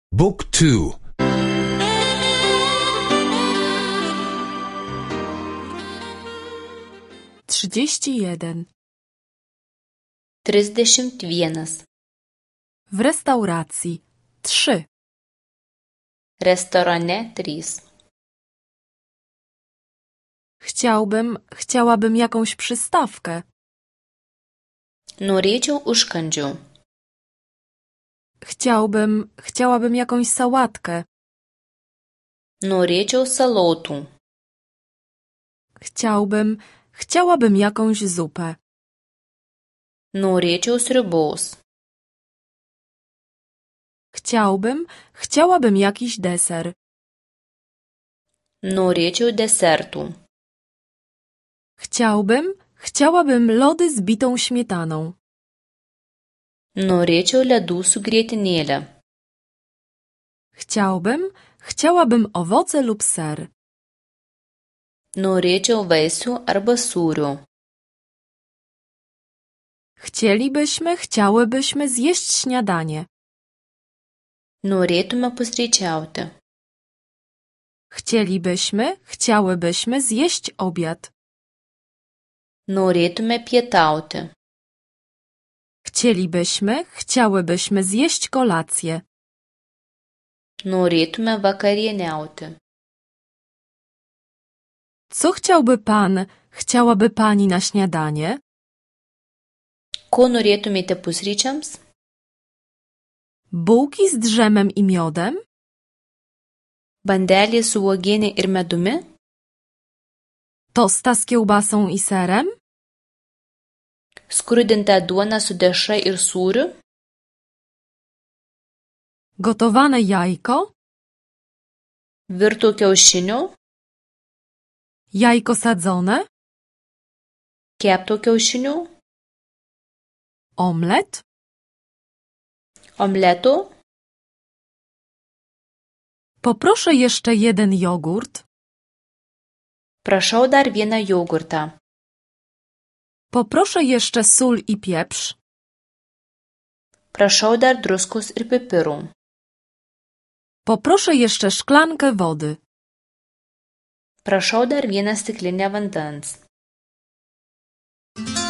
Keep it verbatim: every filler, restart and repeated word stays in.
Book two. Trzydzieści jeden. Trisdešimt vienas. W restauracji. Trzy. Restorane trys. Chciałbym, chciałabym jakąś przystawkę. Norėčiau užkandžių. Chciałbym, chciałabym jakąś sałatkę. Norėčiau salotų. Chciałbym, chciałabym jakąś zupę. Norėčiau sriubos. Chciałbym, chciałabym jakiś deser. Norėčiau desertų. Chciałbym, chciałabym lody z bitą śmietaną. Norėčiau ledų su grietinėle. Chciałbym, chciałabym owoce lub ser. Norėčiau vaisių arba sūrių. Chcielibyśmy, chciałybyśmy zjeść śniadanie. Norėtume pusryčiauti. Chcielibyśmy, chciałybyśmy zjeść obiad. Norėtume pietauti. Chcielibyśmy, chciałybyśmy zjeść kolację. Norėtume vakarieniauti. Co chciałby pan, chciałaby pani na śniadanie? Ko norėtumėte pusryčiams? Bułki z drzemem i miodem? Bandelė su uogienė ir medumi? Tosta z kiełbasą i serem? Skrudinta duona su dešra ir sūriu? Gotowane jajko? Virtų kiaušinių? Jajko sadzone? Kepto kiaušinių? Omlet? Omletų? Poproszę jeszcze jeden jogurt. Prašau dar vieną jogurtą. Poproszę jeszcze sól i pieprz. Prašau dar druskos ir pipirų. Poproszę jeszcze szklankę wody. Prašau dar vieną stiklinę vandens.